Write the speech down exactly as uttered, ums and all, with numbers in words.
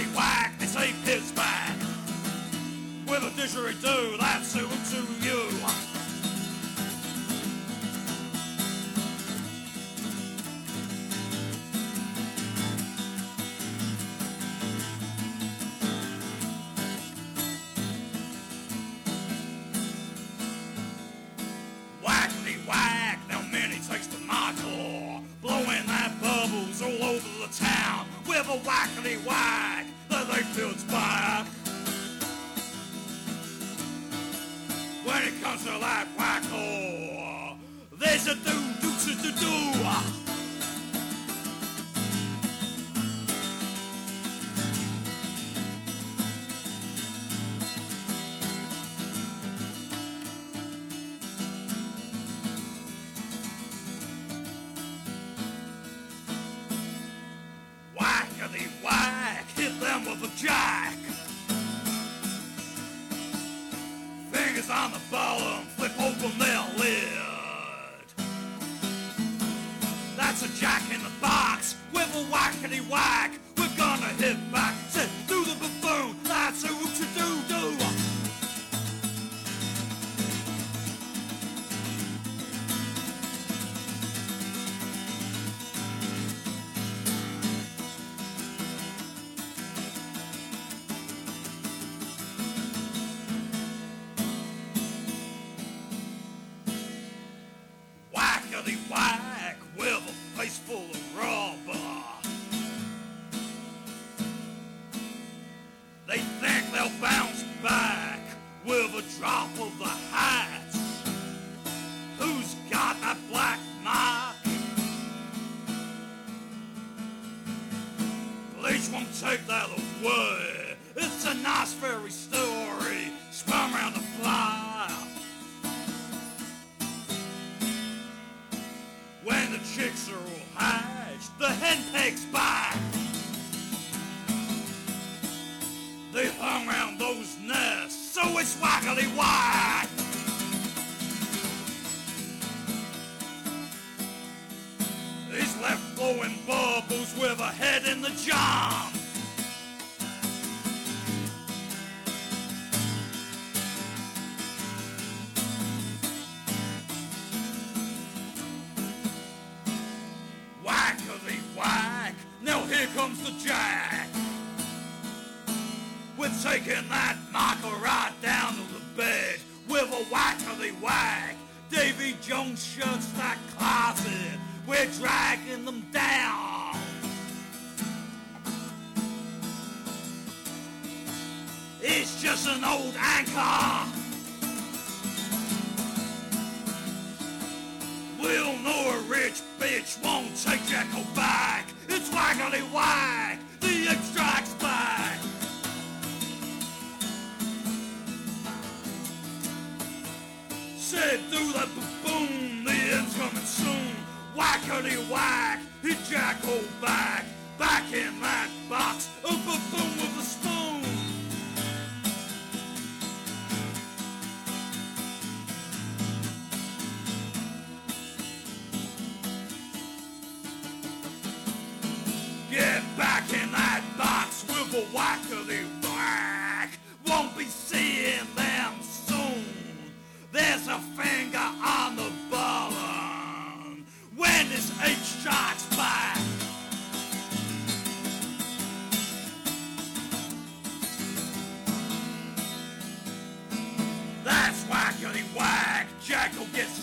whackety whack, they say his back. With a didgeridoo, that's suited to you. Whackety whack, now many takes to my core, blowing that bubbles all over the town. With a whackety whack, the lake feels back. When it comes to that whack-o, there's a do-do-do-do-do. Whackety whack, hit them with a jack. Fingers on the bottom, flip open their lid. That's a jack in the box with a whackety whack. We're gonna hit back, sit through the buffoon. That's a whoop-to-do-do. Whackety whack with a face full of rubber. They think they'll bounce back with a drop of the hat. Who's got that black mark? Police won't take that away. It's a nice fairy story spun around the fire. When the chicks are all hatched, the hen pegs back. They hung around those nests, so it's whackety whack. He's left blowing bubbles with a head in the jar. Whackety whack, now here comes the jack. We're taking that marker right down to the bed with a whackety whack. Davy Jones shuts that closet, we're dragging them down. It's just an old anchor. We'll know a rich bitch won't take Jekyll back. It's whackety whack, the extract's back. Said do that buffoon, the end's coming soon. Whackety whack, hit Jekyll back. Back in that box, a buffoon with a spoon. Get back in that box with a whackety whack. Won't be seeing them soon. There's a finger on the button when this H strikes back. That's whackety whack. Jekyll gets